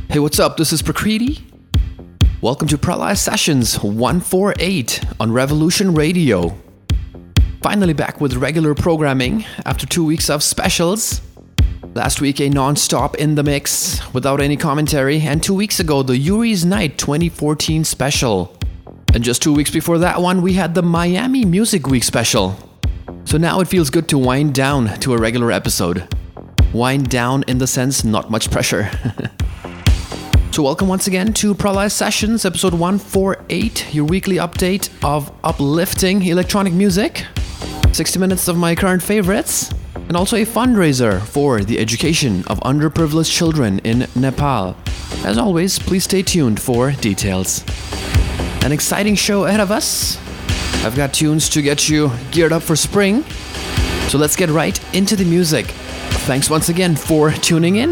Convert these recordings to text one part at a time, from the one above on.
Hey, what's up? This is Prakriti. Welcome to Pralaya Sessions 148 on Revolution Radio. Finally back with regular programming after 2 weeks of specials. Last week, a non-stop in the mix without any commentary, and 2 weeks ago, the Yuri's Night 2014 special. And just 2 weeks before that one, we had the Miami Music Week special. So now it feels good to wind down to a regular episode. Wind down in the sense, not much pressure. So welcome once again to Pralaya Sessions, episode 148, your weekly update of uplifting electronic music. 60 minutes of my current favorites, and also a fundraiser for the education of underprivileged children in Nepal. As always, please stay tuned for details. An exciting show ahead of us. I've got tunes to get you geared up for spring. So let's get right into the music. Thanks once again for tuning in.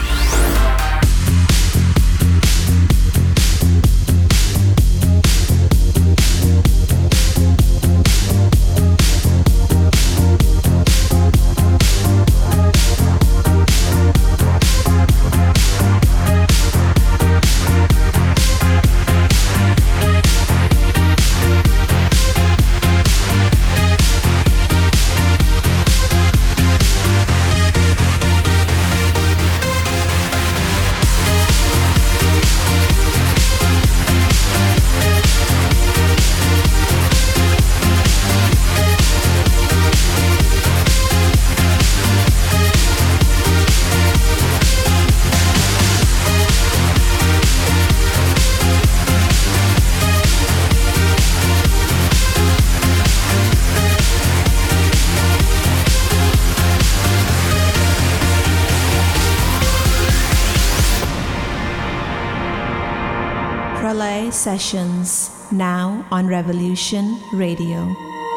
Pralaya Sessions, now on Revolution Radio.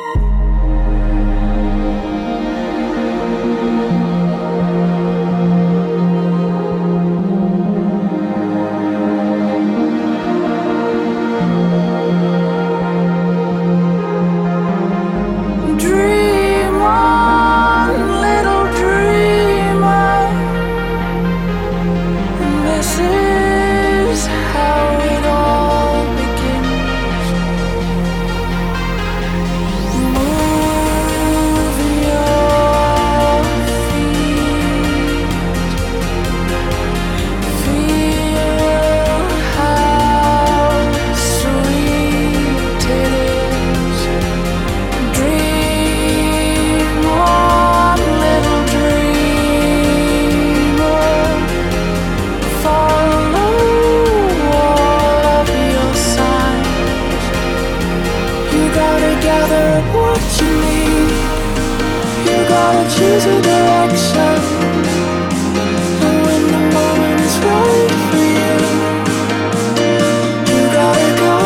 Choose a direction, and when the moment is right for you, you gotta go.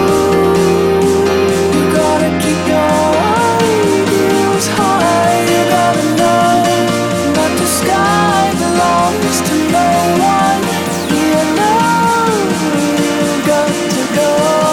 You gotta keep your ideals high. You gotta know that the sky belongs to no one. You know you got to go.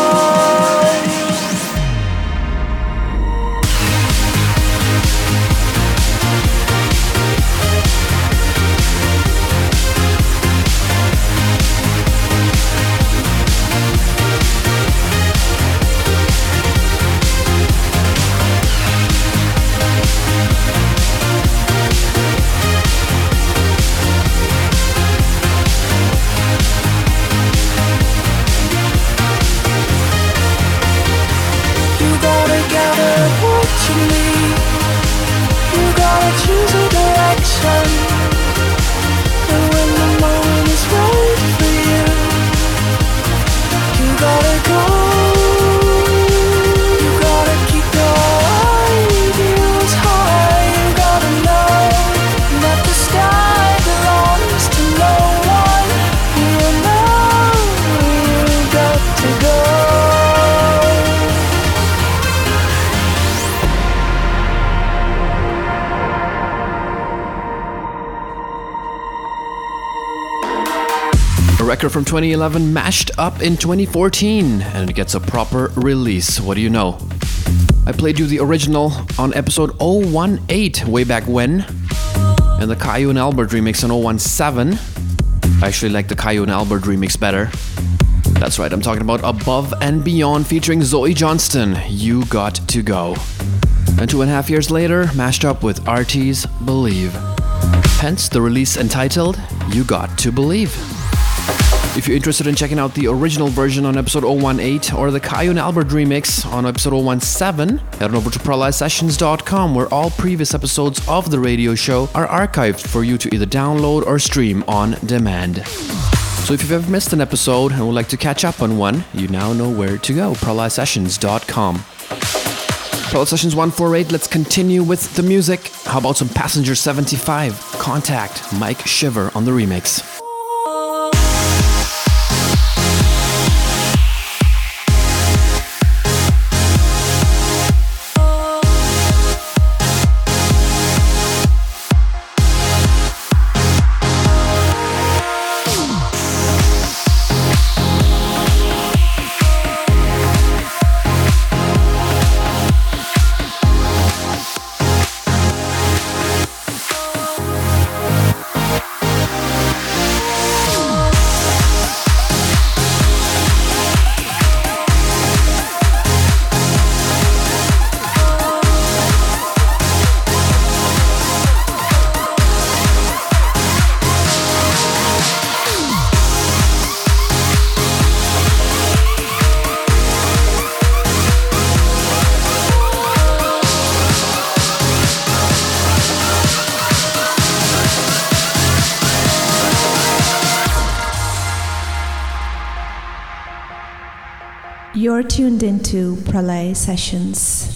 Choose a direction, and when the moment is right for you, you gotta go. You gotta keep your ideals high. You gotta know that the sky belongs to no one. You know you got to go. A record from 2011 mashed up in 2014, and it gets a proper release. What do you know? I played you the original on episode 018 way back when, and the Caillou and Albert remix on 017. I actually like the Caio and Albert remix better. That's right, I'm talking about Above and Beyond featuring Zoe Johnston, You Got to Go. And 2.5 years later, mashed up with Artie's Believe. Hence the release entitled You Got to Believe. If you're interested in checking out the original version on episode 018 or the Caio and Albert remix on episode 017, head on over to ParalyzedSessions.com, where all previous episodes of the radio show are archived for you to either download or stream on demand. So if you've ever missed an episode and would like to catch up on one, you now know where to go, ParalyzedSessions.com. Paralyzed Sessions 148, let's continue with the music. How about some Passenger 75, Contact, Mike Shiver on the remix. You're tuned into Pralay Sessions.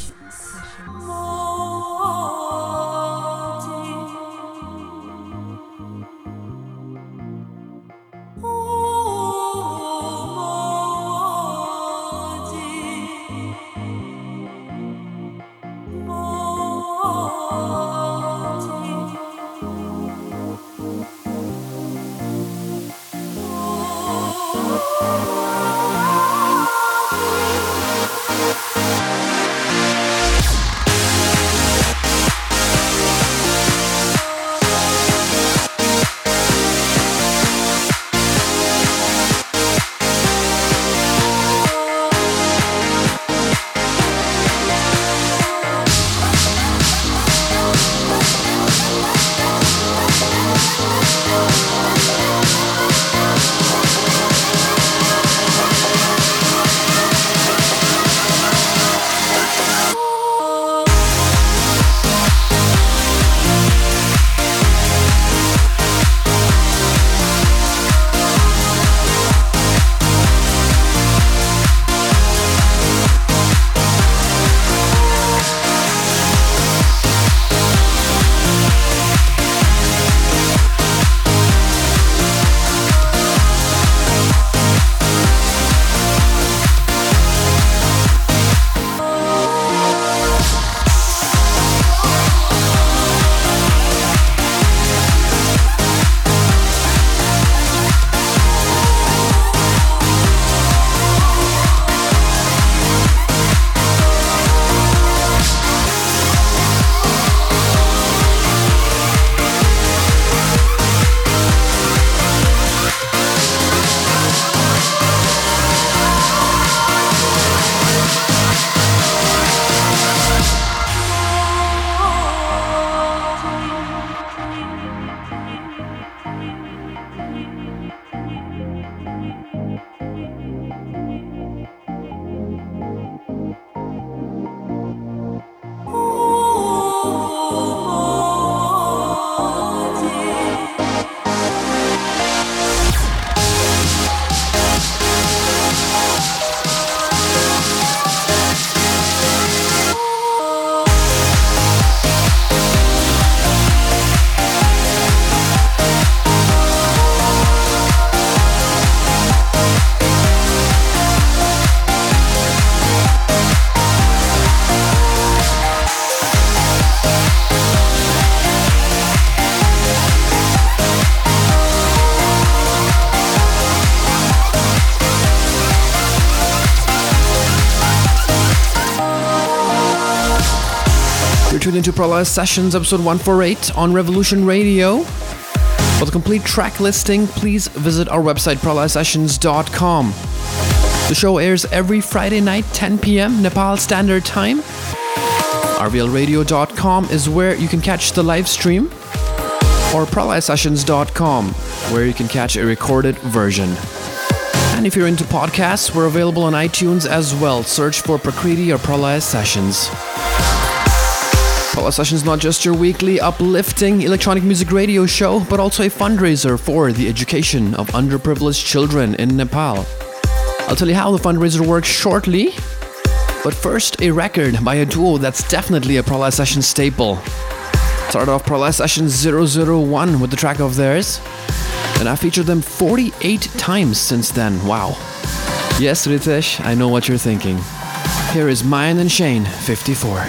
You're tuned into Paralyzed Sessions, episode 148 on Revolution Radio. For the complete track listing, please visit our website pralaya-sessions.com. The show airs every Friday night, 10 p.m. Nepal Standard Time. rvlradio.com is where you can catch the live stream, or pralaya-sessions.com, where you can catch a recorded version. And if you're into podcasts, we're available on iTunes as well. Search for Prakriti or Pralaya Sessions. Pralaya Sessions is not just your weekly uplifting electronic music radio show, but also a fundraiser for the education of underprivileged children in Nepal. I'll tell you how the fundraiser works shortly, but first a record by a duo that's definitely a Pralaya Sessions staple. Started off Pralaya Sessions 001 with the track of theirs, and I've featured them 48 times since then. Wow. Yes, Ritesh, I know what you're thinking. Here is Mayan and Shane, 54.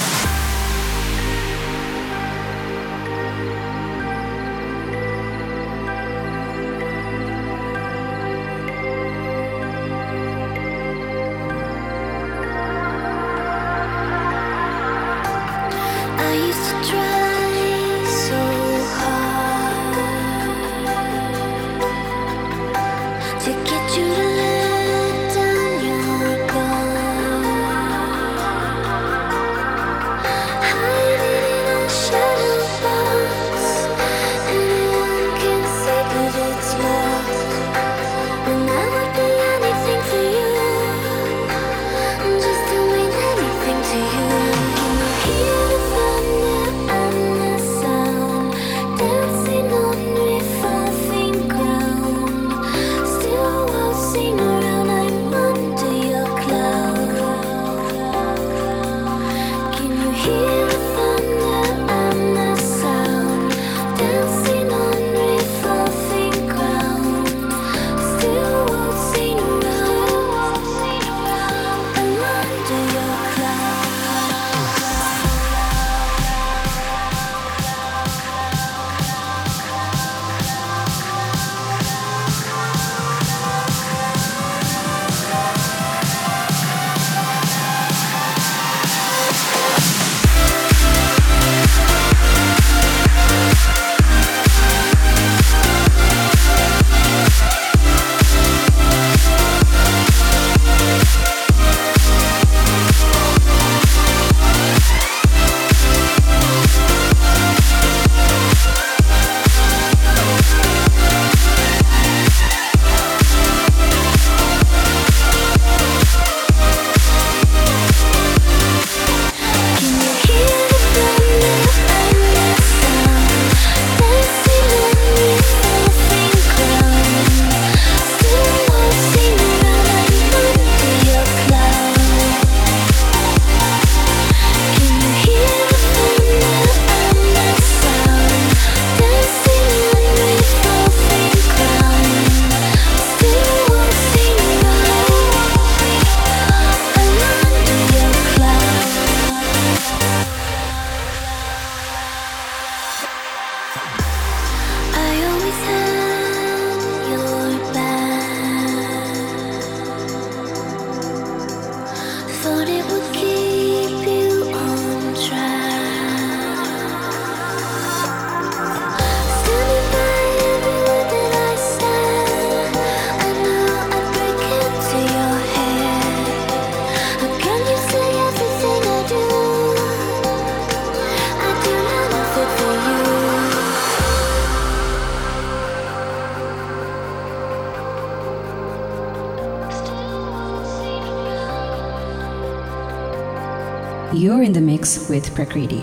You're in the mix with Prakriti.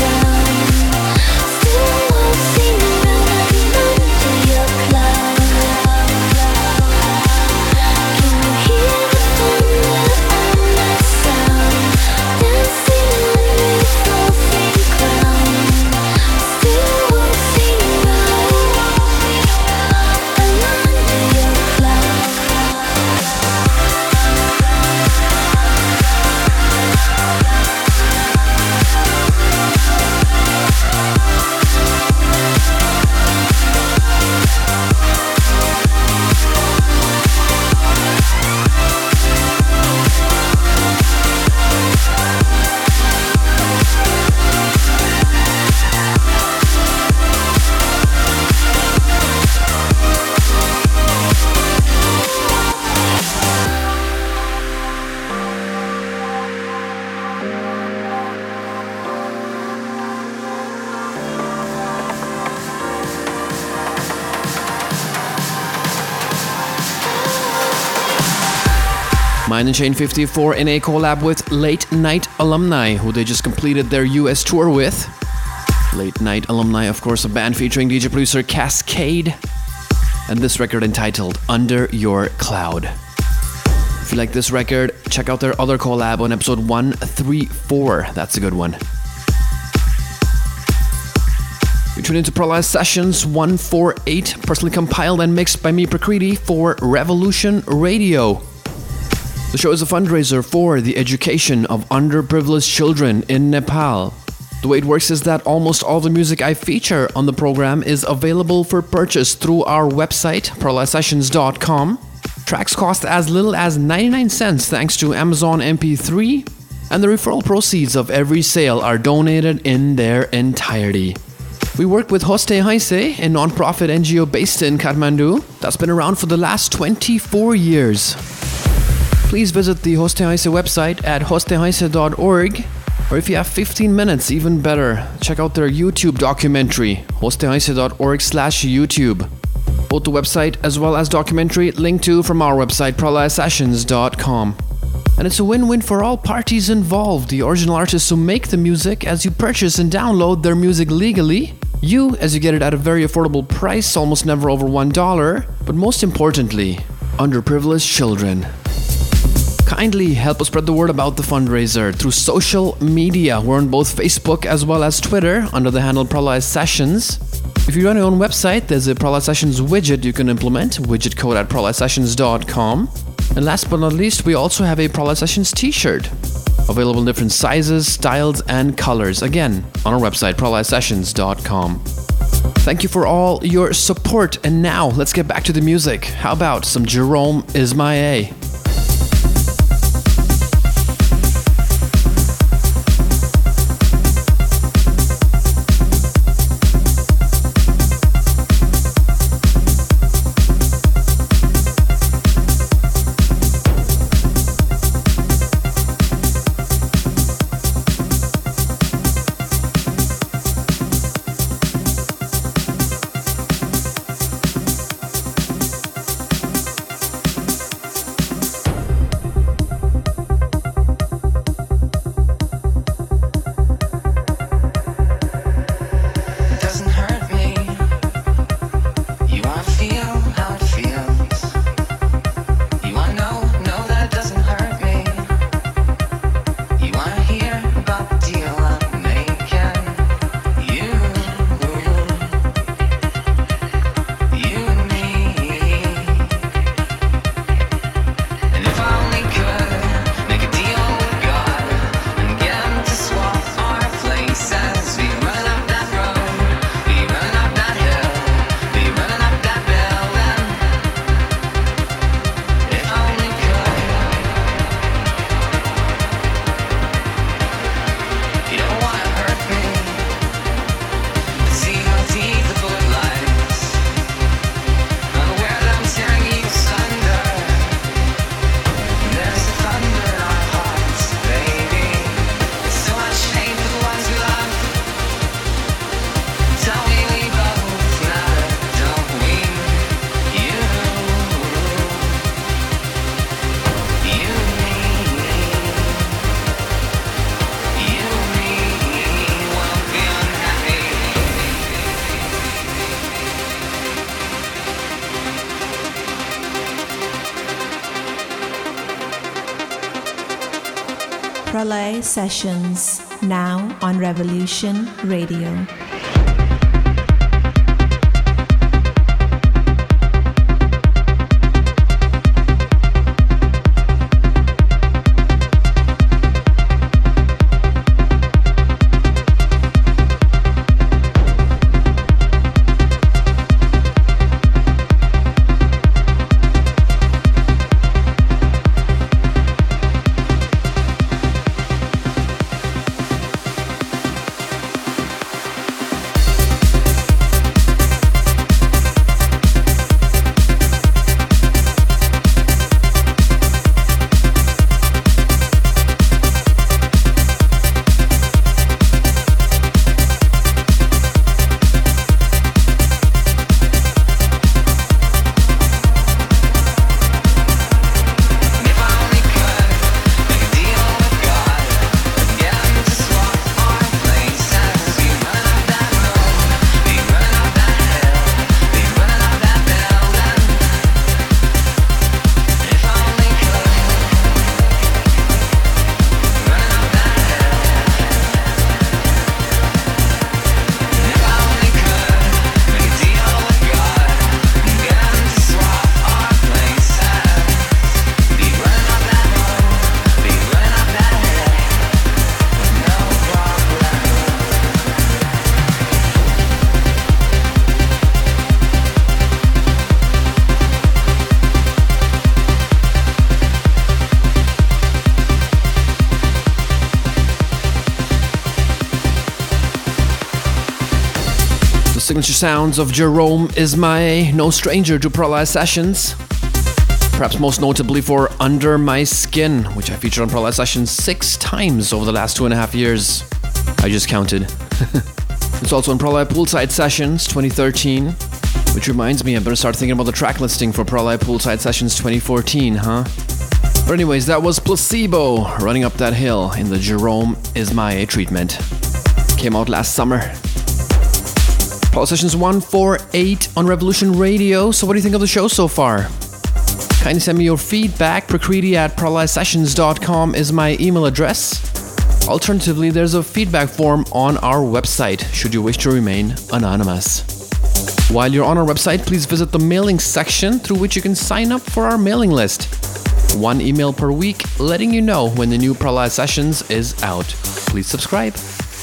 Still waltzing around, I'm under your cloud. Mind and Chain 54 in a collab with Late Night Alumni, who they just completed their US tour with. Late Night Alumni, of course, a band featuring DJ producer Cascade. And this record entitled Under Your Cloud. If you like this record, check out their other collab on episode 134. That's a good one. You tune into Prolai Sessions 148, personally compiled and mixed by me, Prakriti, for Revolution Radio. The show is a fundraiser for the education of underprivileged children in Nepal. The way it works is that almost all the music I feature on the program is available for purchase through our website, prolaisessions.com. Tracks cost as little as 99 cents thanks to Amazon MP3, and the referral proceeds of every sale are donated in their entirety. We work with Hoste Haise, a non-profit NGO based in Kathmandu that's been around for the last 24 years. Please visit the Hoste Haise website at hostehaise.org, or if you have 15 minutes, even better, check out their YouTube documentary, hostehaise.org/YouTube. Both the website as well as documentary linked to from our website, prolaisesessions.com. And it's a win-win for all parties involved. The original artists who make the music, as you purchase and download their music legally. You, as you get it at a very affordable price, almost never over $1. But most importantly, underprivileged children. Kindly help us spread the word about the fundraiser through social media. We're on both Facebook as well as Twitter under the handle Prolai Sessions. If you run your own website, there's a Prolai Sessions widget you can implement, widget code at prolaisessions.com. And last but not least, we also have a Prolai Sessions t-shirt, available in different sizes, styles, and colors. Again, on our website, prolaisesessions.com. Thank you for all your support. And now, let's get back to the music. How about some Jerome Isma-Ae? Prolai Sessions, now on Revolution Radio. signature sounds of Jerome Isma-Ae, no stranger to Pralaya Sessions. Perhaps most notably for Under My Skin, which I featured on Pralaya Sessions 6 times over the last 2.5 years. I just counted. It's also on Pralaya Poolside Sessions 2013, which reminds me I better start thinking about the track listing for Pralaya Poolside Sessions 2014, huh? But anyways, that was Placebo, Running Up That Hill in the Jerome Isma-Ae treatment. Came out last summer. Pralaya Sessions 148 on Revolution Radio. So what do you think of the show so far? Kindly send me your feedback. prakriti@pralayasessions.com is my email address. Alternatively, there's a feedback form on our website, should you wish to remain anonymous. While you're on our website, please visit the mailing section through which you can sign up for our mailing list. 1 email per week letting you know when the new Pralaya Sessions is out. Please subscribe.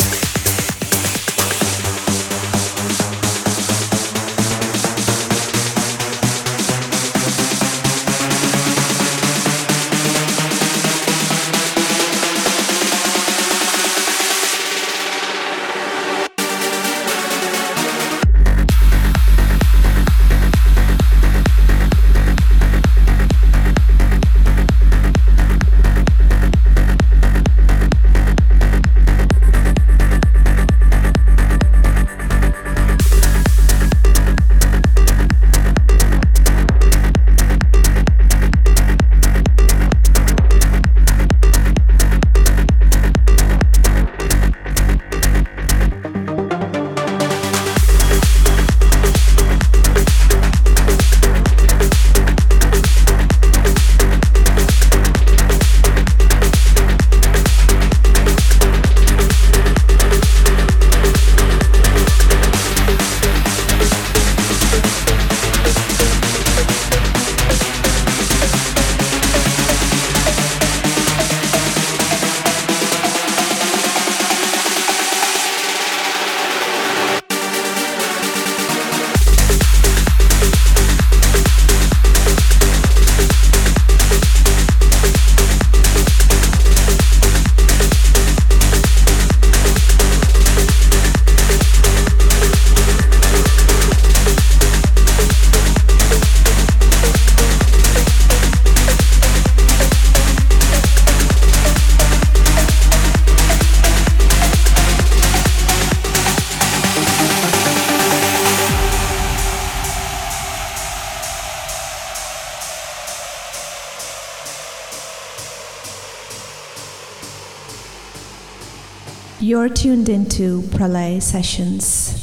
You're tuned into Pralaya Sessions.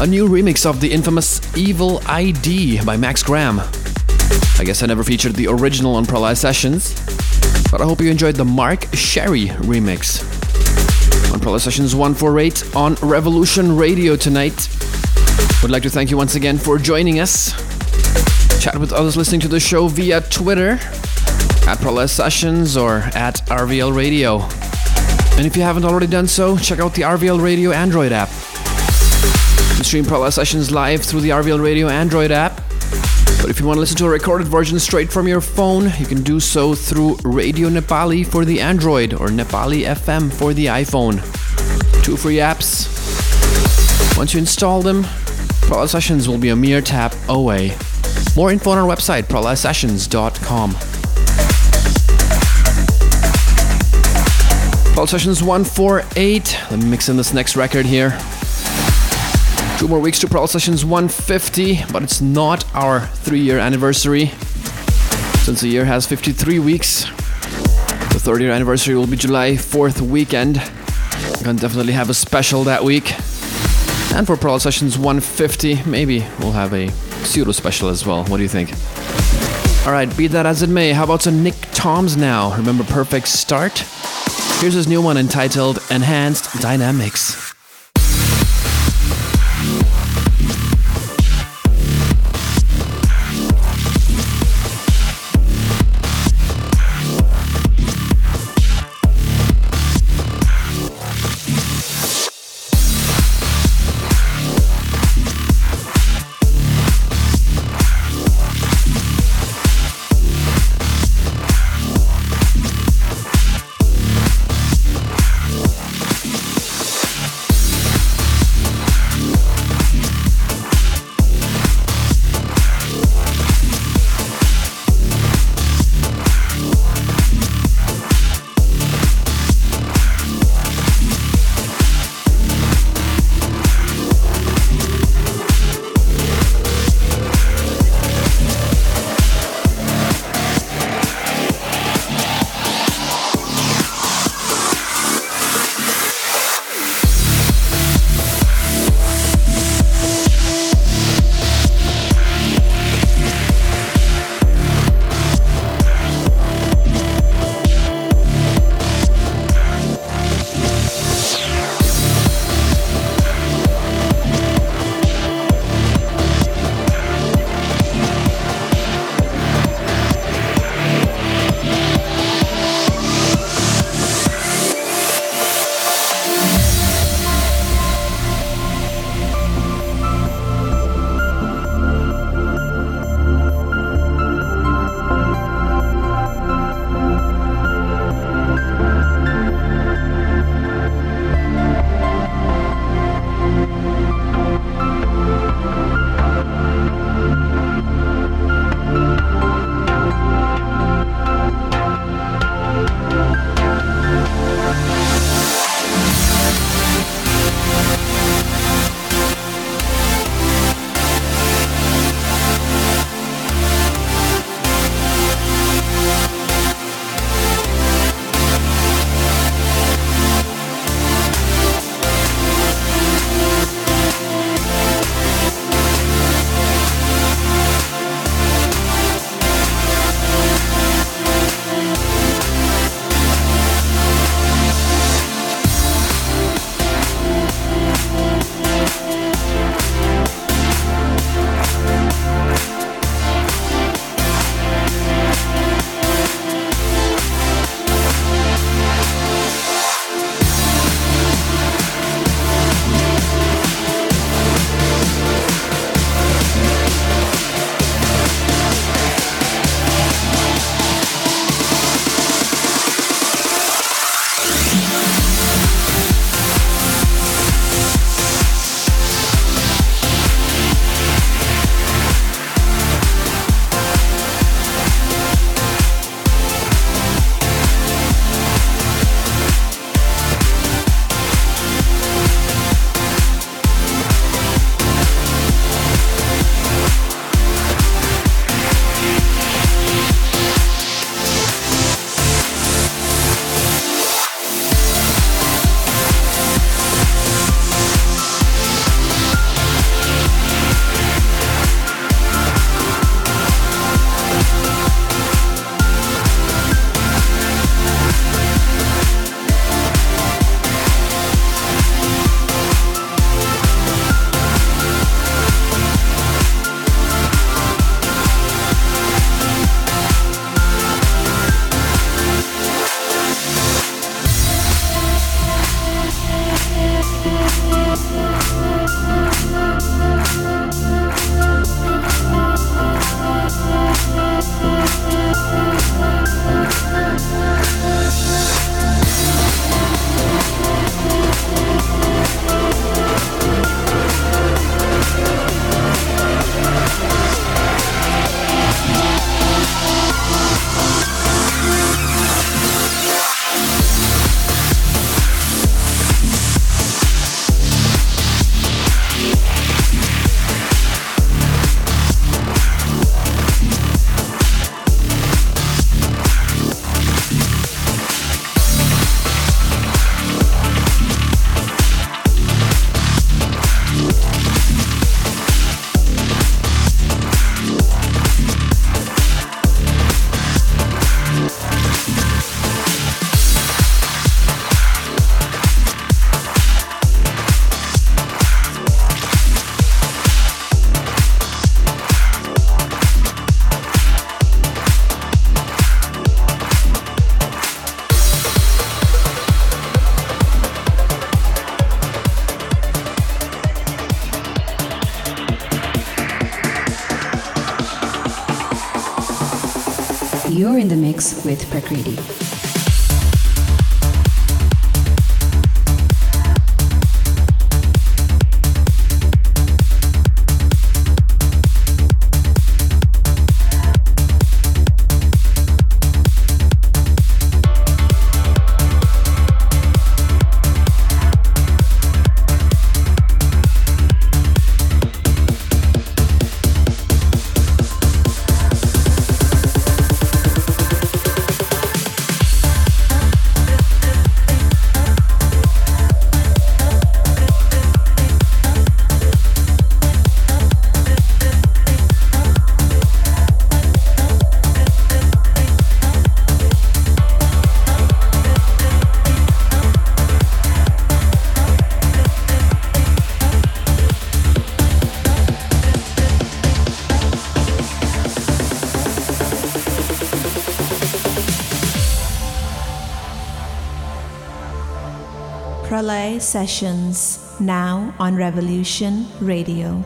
A new remix of the infamous Evil ID by Max Graham. I guess I never featured the original on Pralaya Sessions, but I hope you enjoyed the Mark Sherry remix. On Pralaya Sessions 148 on Revolution Radio tonight. Would like to thank you once again for joining us. Chat with others listening to the show via Twitter at Pralaya Sessions or at RVL Radio. And if you haven't already done so, check out the RVL Radio Android app. You can stream Pralaya Sessions live through the RVL Radio Android app. But if you want to listen to a recorded version straight from your phone, you can do so through Radio Nepali for the Android or Nepali FM for the iPhone. 2 free apps. Once you install them, Pralaya Sessions will be a mere tap away. More info on our website, pralayasessions.com. Pralaya Sessions 148. Let me mix in this next record here. 2 more weeks to Pralaya Sessions 150, but it's not our 3-year anniversary. Since the year has 53 weeks, the 3rd year anniversary will be July 4th weekend. We're gonna definitely have a special that week. And for Pralaya Sessions 150, maybe we'll have a pseudo special as well. What do you think? Alright, be that as it may, how about some Nick Toms now? Remember Perfect Start? Here's his new one entitled Enhanced Dynamics. in the mix with Prakriti. Pralay Sessions, now on Revolution Radio.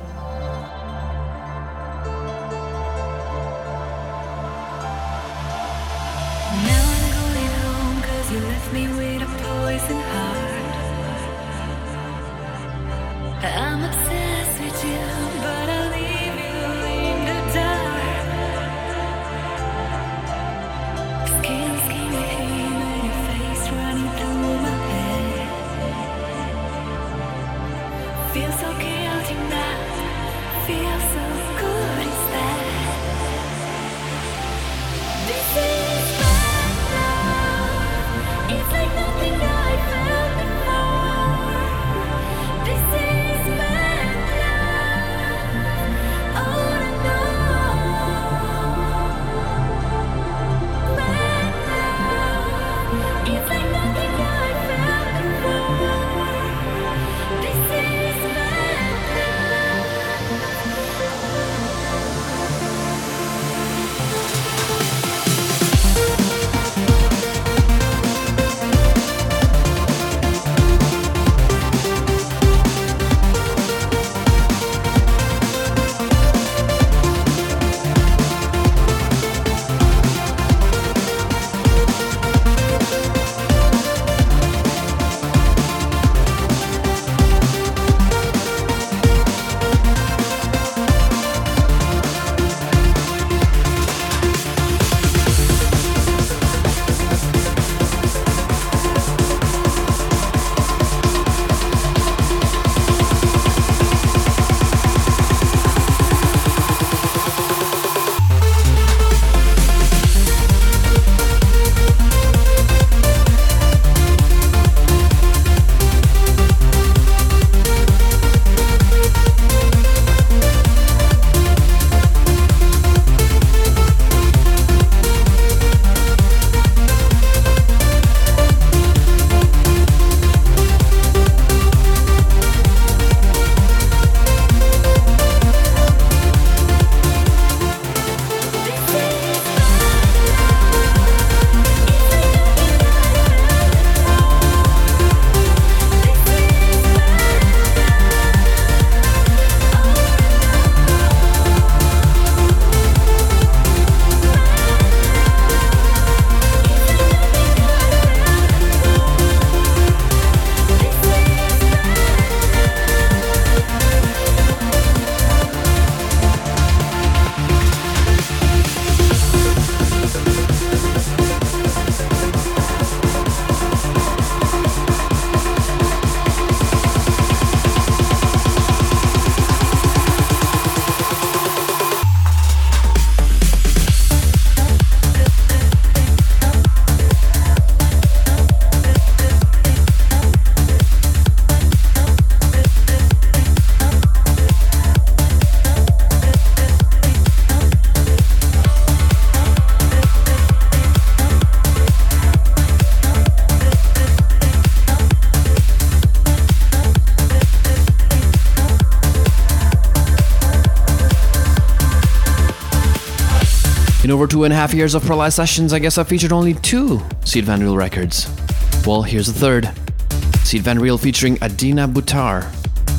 In over 2.5 years of Pralay Sessions, I guess I've featured only 2 Sied Van Riel records. Well, here's the third. Sied Van Riel featuring Adina Butar.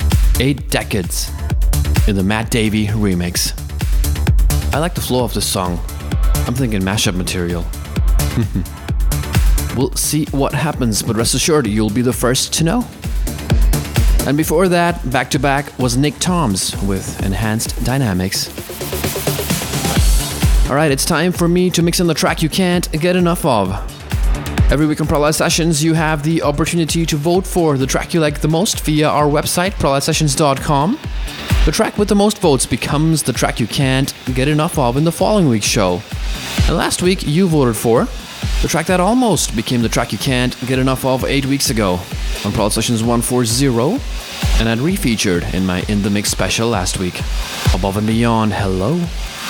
8 Decades in the Matt Davey remix. I like the flow of this song. I'm thinking mashup material. We'll see what happens, but rest assured you'll be the first to know. And before that, back to back was Nick Toms with Enhanced Dynamics. Alright, it's time for me to mix in the track you can't get enough of. Every week on Prolight Sessions, you have the opportunity to vote for the track you like the most via our website, ProlightSessions.com. The track with the most votes becomes the track you can't get enough of in the following week's show. And last week, you voted for the track that almost became the track you can't get enough of 8 weeks ago on Prolight Sessions 140, and I'd refeatured in my In The Mix special last week. Above and Beyond, hello.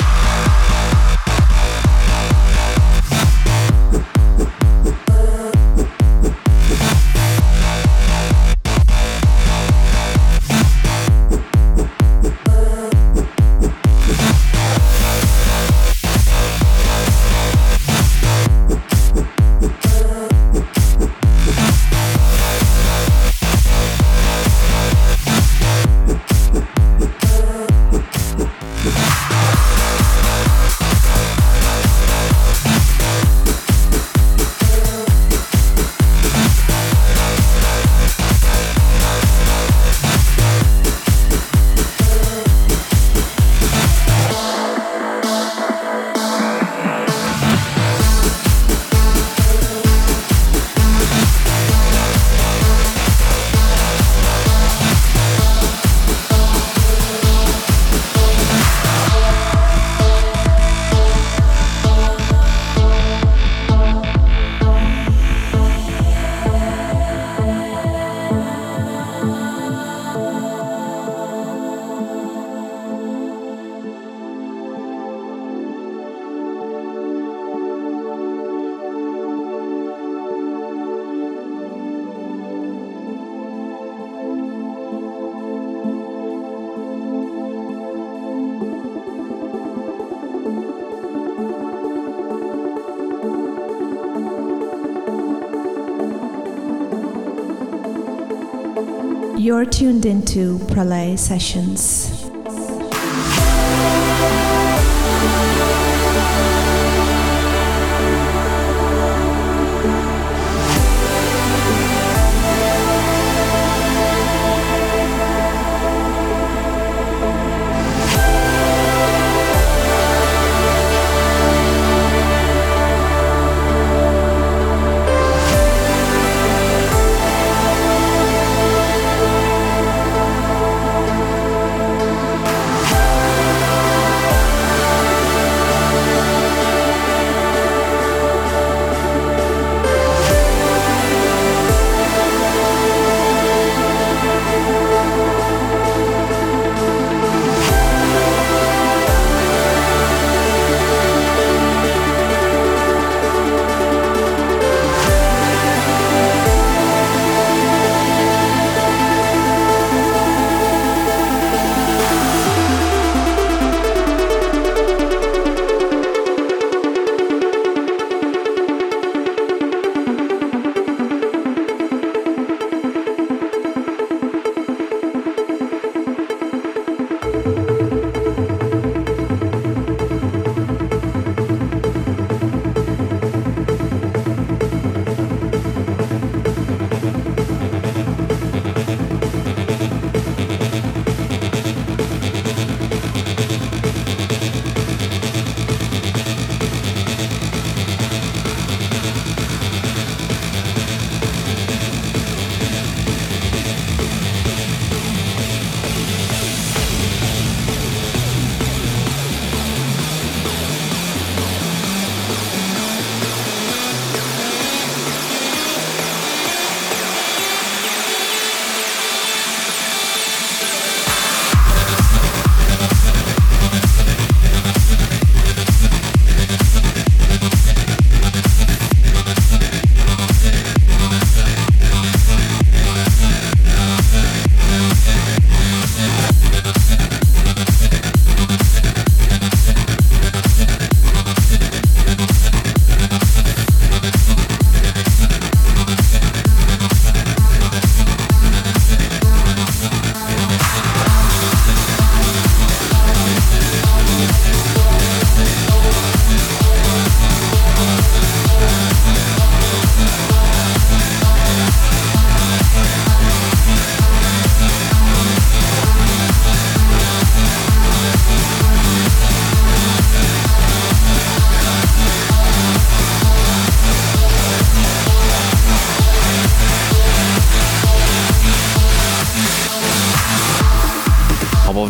You're tuned into Pralay Sessions.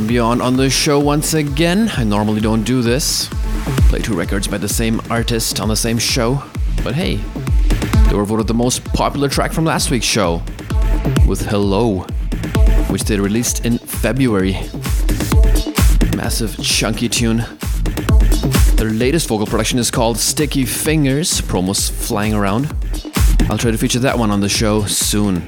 and Beyond on the show once again. I normally don't do this. Play two records by the same artist on the same show. But hey, they were voted the most popular track from last week's show with Hello, which they released in February. Massive chunky tune. Their latest vocal production is called Sticky Fingers. Promos flying around. I'll try to feature that one on the show soon.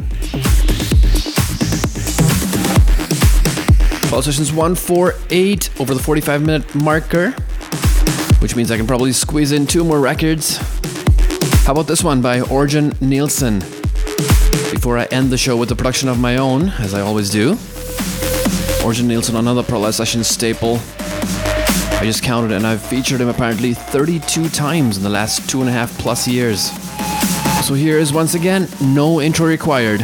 Pulse Sessions 148 over the 45-minute marker, which means I can probably squeeze in two more records. How about this one by Orjan Nilsen? Before I end the show with the production of my own, as I always do. Orjan Nilsen, another Prolife Sessions staple. I just counted and I've featured him apparently 32 times in the last 2.5+ years. So here is once again, no intro required.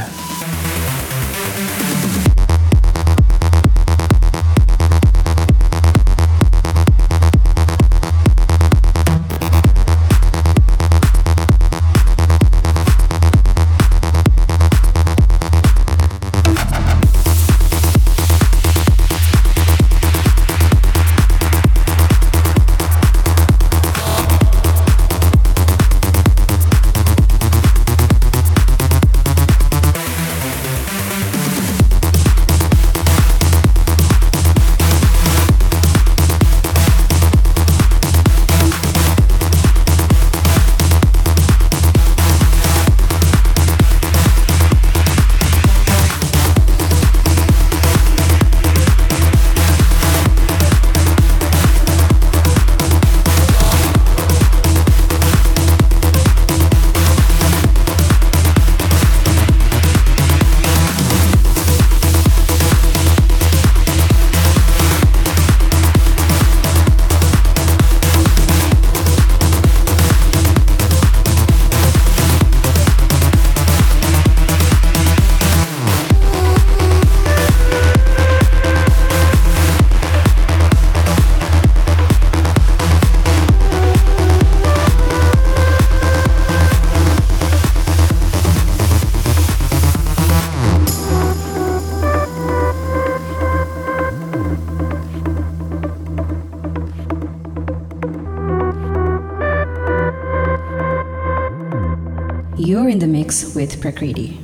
You're in the mix with Prakriti.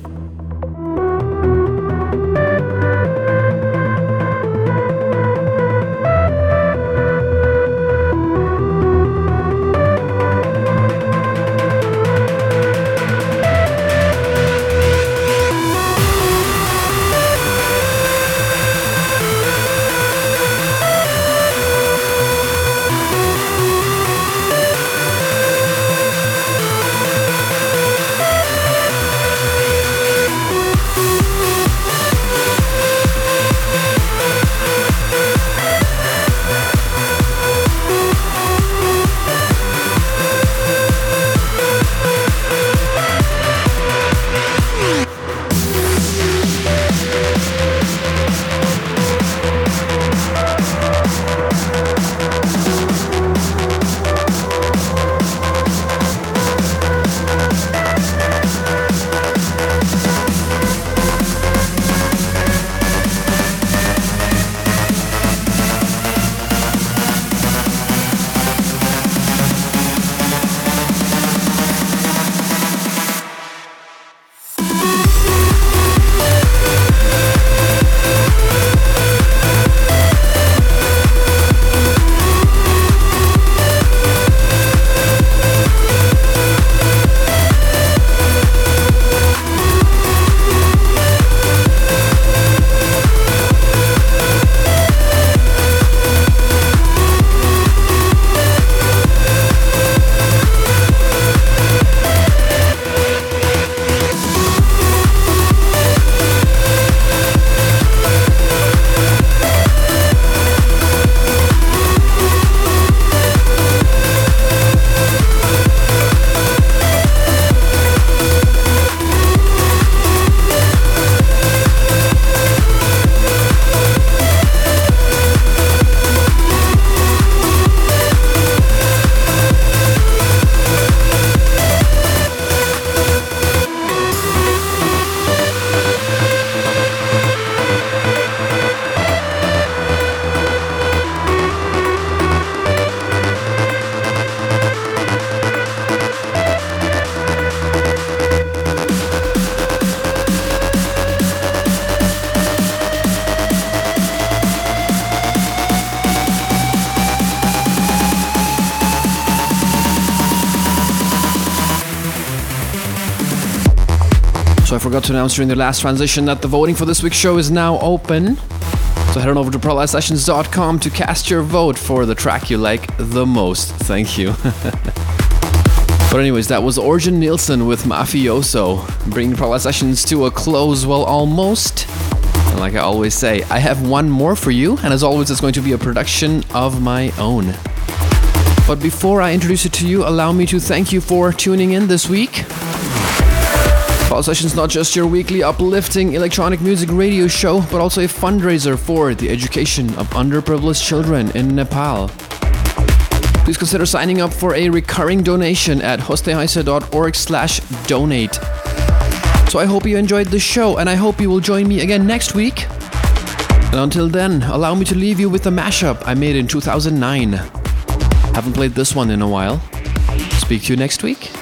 So I forgot to announce during the last transition that the voting for this week's show is now open. So head on over to ProlifeSessions.com to cast your vote for the track you like the most. Thank you. But anyways, that was Orjan Nilsen with Mafioso, bringing Prolife Sessions to a close, well, almost. And like I always say, I have one more for you, and as always, it's going to be a production of my own. But before I introduce it to you, allow me to thank you for tuning in this week. Prolife Sessions is not just your weekly uplifting electronic music radio show, but also a fundraiser for the education of underprivileged children in Nepal. Please consider signing up for a recurring donation at hosteheise.org/donate. So I hope you enjoyed the show, and I hope you will join me again next week. And until then, allow me to leave you with a mashup I made in 2009. Haven't played this one in a while. Speak to you next week.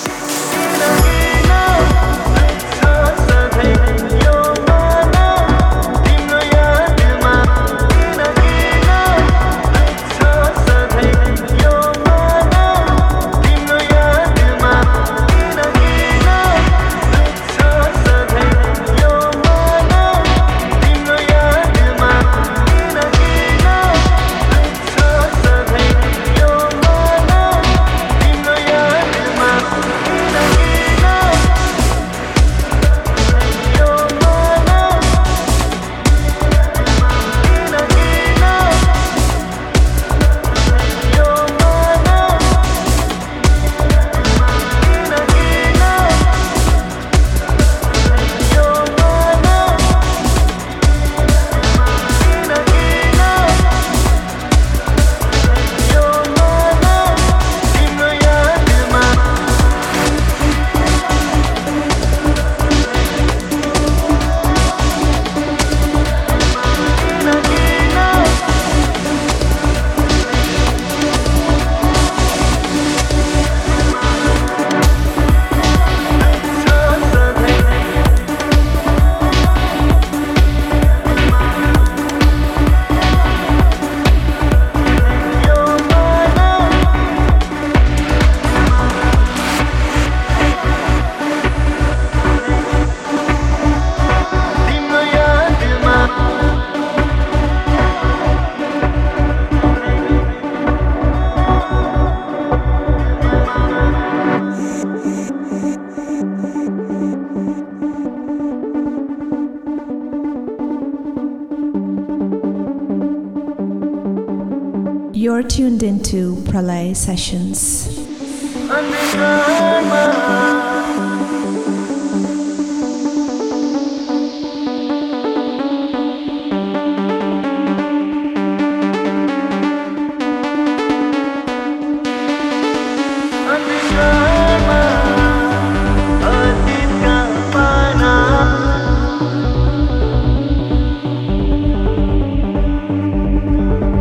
You're tuned into Pralay Sessions.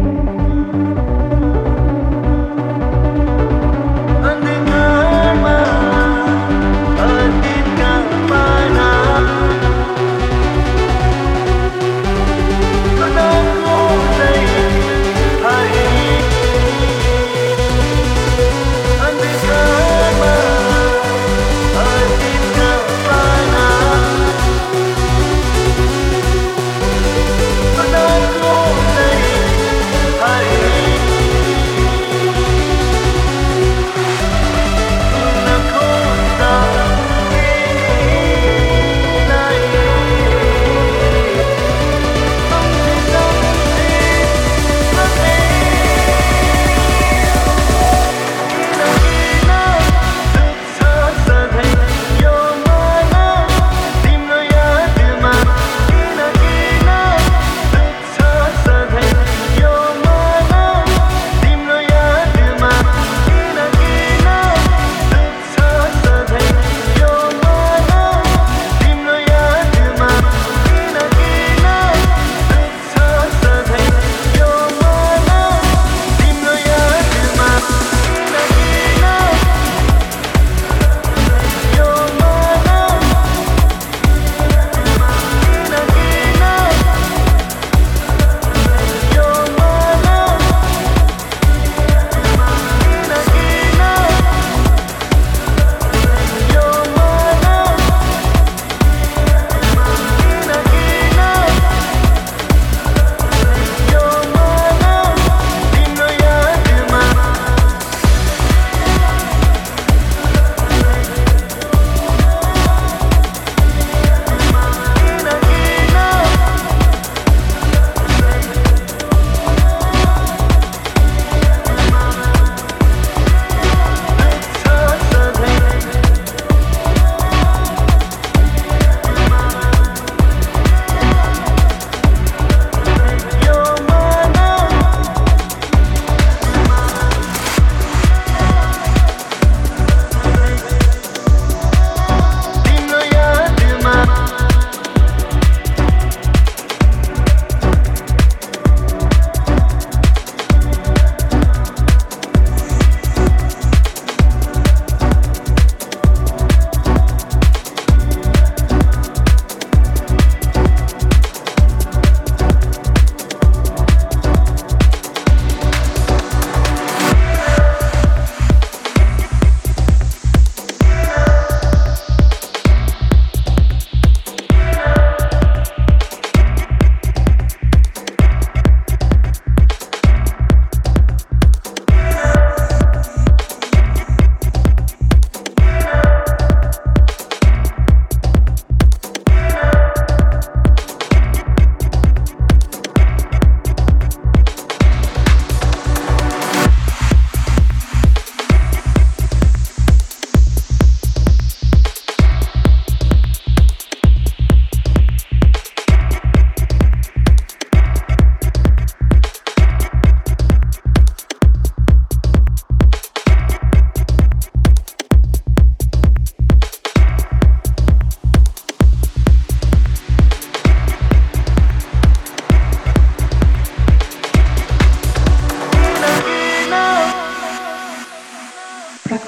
Andekar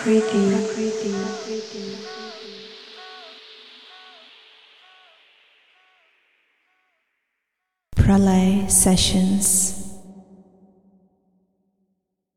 Pralay Sessions.